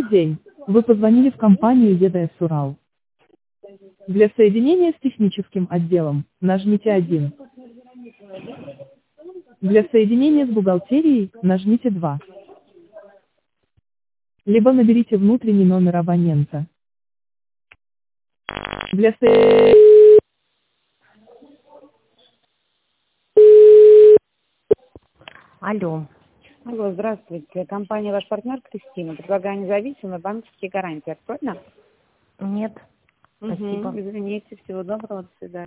Добрый день. Вы позвонили в компанию ЕДС Урал. Для соединения с техническим отделом нажмите 1. Для соединения с бухгалтерией нажмите 2. Либо наберите внутренний номер абонента. Для Алло. Алло, здравствуйте. Компания «Ваш партнер» Кристина. Предлагаю независимые банковские гарантии. Актуально? Нет. Спасибо. Извините. Всего доброго. До свидания.